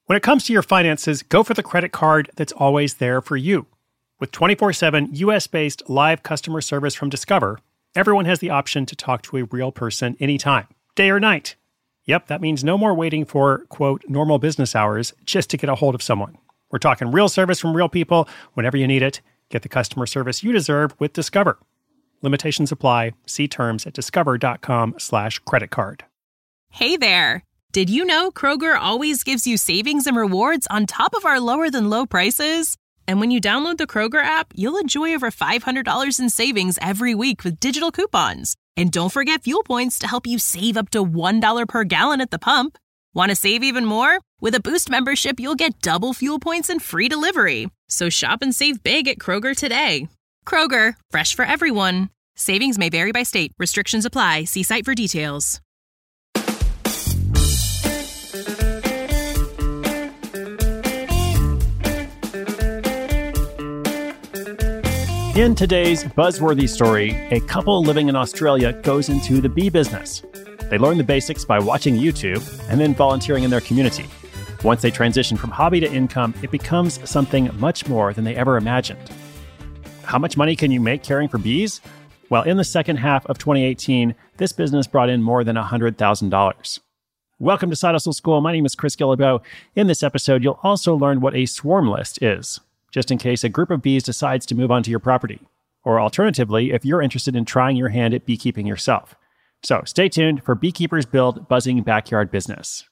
When it comes to your finances, go for the credit card that's always there for you. With 24/7 US-based live customer service from Discover, everyone has the option to talk to a real person anytime, day or night. Yep, that means no more waiting for, quote, normal business hours just to get a hold of someone. We're talking real service from real people whenever you need it. Get the customer service you deserve with Discover. Limitations apply. See terms at discover.com/creditcard. Hey there. Did you know Kroger always gives you savings and rewards on top of our lower than low prices? And when you download the Kroger app, you'll enjoy over $500 in savings every week with digital coupons. And don't forget fuel points to help you save up to $1 per gallon at the pump. Want to save even more? With a Boost membership, you'll get double fuel points and free delivery. So shop and save big at Kroger today. Kroger, fresh for everyone. Savings may vary by state. Restrictions apply. See site for details. In today's buzzworthy story, a couple living in Australia goes into the bee business. They learn the basics by watching YouTube and then volunteering in their community. Once they transition from hobby to income, it becomes something much more than they ever imagined. How much money can you make caring for bees? Well, in the second half of 2018, this business brought in more than $100,000. Welcome to Side Hustle School. My name is Chris Guillebeau. In this episode, you'll also learn what a swarm list is, just in case a group of bees decides to move onto your property. Or alternatively, if you're interested in trying your hand at beekeeping yourself. So stay tuned for Beekeepers Build Buzzing Backyard Business.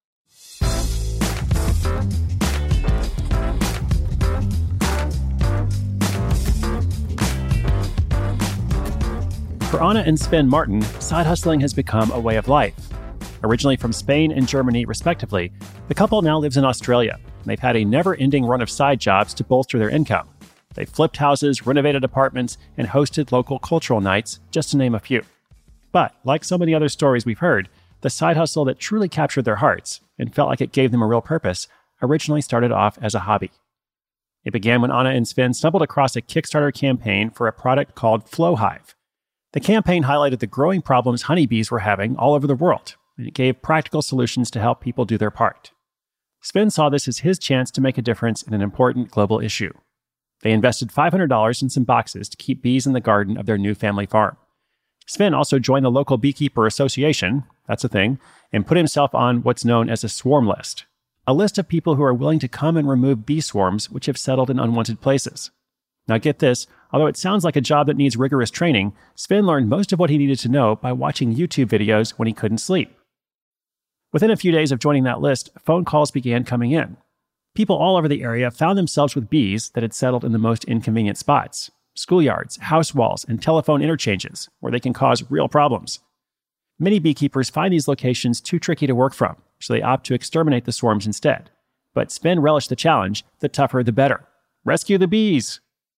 For Anna and Sven Martin, side hustling has become a way of life. Originally from Spain and Germany, respectively, the couple now lives in Australia. They've had a never-ending run of side jobs to bolster their income. They've flipped houses, renovated apartments, and hosted local cultural nights, just to name a few. But, like so many other stories we've heard, the side hustle that truly captured their hearts and felt like it gave them a real purpose originally started off as a hobby. It began when Anna and Sven stumbled across a Kickstarter campaign for a product called FlowHive. The campaign highlighted the growing problems honeybees were having all over the world, and it gave practical solutions to help people do their part. Sven saw this as his chance to make a difference in an important global issue. They invested $500 in some boxes to keep bees in the garden of their new family farm. Sven also joined the local beekeeper association, that's a thing, and put himself on what's known as a swarm list, a list of people who are willing to come and remove bee swarms which have settled in unwanted places. Now get this, although it sounds like a job that needs rigorous training, Sven learned most of what he needed to know by watching YouTube videos when he couldn't sleep. Within a few days of joining that list, phone calls began coming in. People all over the area found themselves with bees that had settled in the most inconvenient spots: schoolyards, house walls, and telephone interchanges, where they can cause real problems. Many beekeepers find these locations too tricky to work from, so they opt to exterminate the swarms instead. But Sven relished the challenge, the tougher the better. Rescue the bees!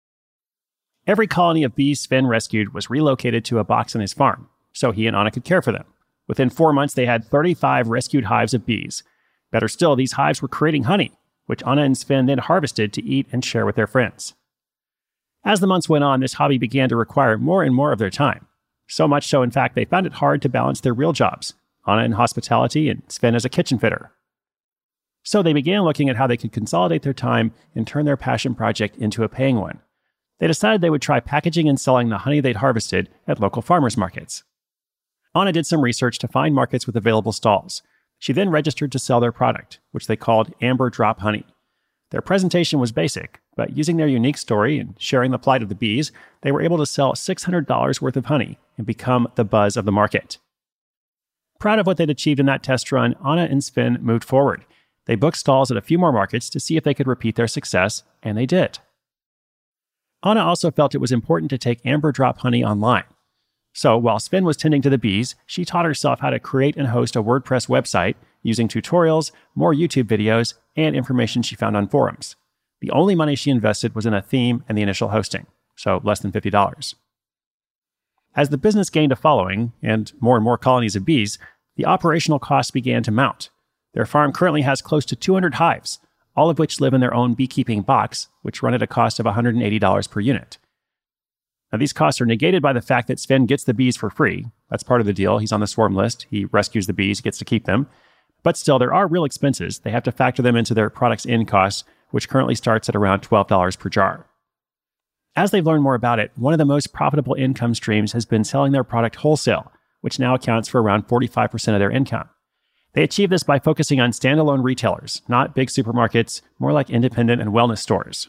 Every colony of bees Sven rescued was relocated to a box on his farm, so he and Anna could care for them. Within 4 months, they had 35 rescued hives of bees. Better still, these hives were creating honey, which Anna and Sven then harvested to eat and share with their friends. As the months went on, this hobby began to require more and more of their time. So much so, in fact, they found it hard to balance their real jobs, Anna in hospitality and Sven as a kitchen fitter. So they began looking at how they could consolidate their time and turn their passion project into a paying one. They decided they would try packaging and selling the honey they'd harvested at local farmers markets. Anna did some research to find markets with available stalls. She then registered to sell their product, which they called Amber Drop Honey. Their presentation was basic, but using their unique story and sharing the plight of the bees, they were able to sell $600 worth of honey and become the buzz of the market. Proud of what they'd achieved in that test run, Anna and Sven moved forward. They booked stalls at a few more markets to see if they could repeat their success, and they did. Anna also felt it was important to take Amber Drop Honey online. So while Sven was tending to the bees, she taught herself how to create and host a WordPress website using tutorials, more YouTube videos, and information she found on forums. The only money she invested was in a theme and the initial hosting, so less than $50. As the business gained a following and more colonies of bees, the operational costs began to mount. Their farm currently has close to 200 hives, all of which live in their own beekeeping box, which run at a cost of $180 per unit. Now, these costs are negated by the fact that Sven gets the bees for free. That's part of the deal. He's on the swarm list. He rescues the bees, gets to keep them. But still, there are real expenses. They have to factor them into their product's end costs, which currently starts at around $12 per jar. As they've learned more about it, one of the most profitable income streams has been selling their product wholesale, which now accounts for around 45% of their income. They achieve this by focusing on standalone retailers, not big supermarkets, more like independent and wellness stores.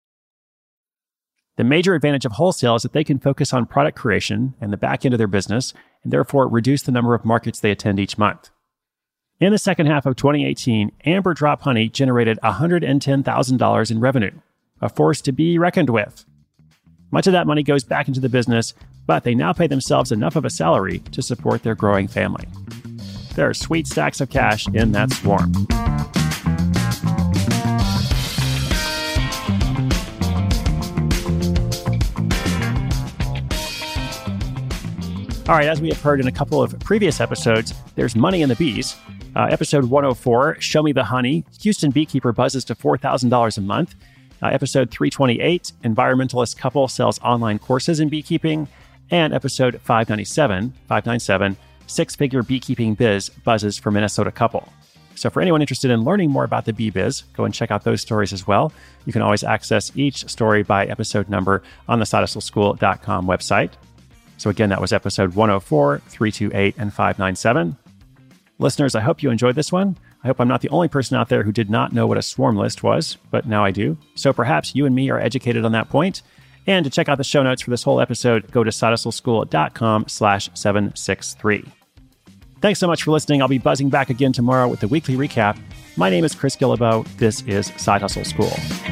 The major advantage of wholesale is that they can focus on product creation and the back end of their business, and therefore reduce the number of markets they attend each month. In the second half of 2018, Amber Drop Honey generated $110,000 in revenue, a force to be reckoned with. Much of that money goes back into the business, but they now pay themselves enough of a salary to support their growing family. There are sweet stacks of cash in that swarm. All right, as we have heard in a couple of previous episodes, there's money in the bees. Episode 104, Show Me the Honey, Houston beekeeper buzzes to $4,000 a month. Episode 328, environmentalist couple sells online courses in beekeeping. And episode 597, six-figure beekeeping biz buzzes for Minnesota couple. So for anyone interested in learning more about the bee biz, go and check out those stories as well. You can always access each story by episode number on the sidehustleschool.com website. So again, that was episode 104, 328, and 597. Listeners, I hope you enjoyed this one. I hope I'm not the only person out there who did not know what a swarm list was, but now I do. So perhaps you and me are educated on that point. And to check out the show notes for this whole episode, go to sidehustleschool.com/763. Thanks so much for listening. I'll be buzzing back again tomorrow with the weekly recap. My name is Chris Guillebeau. This is Side Hustle School.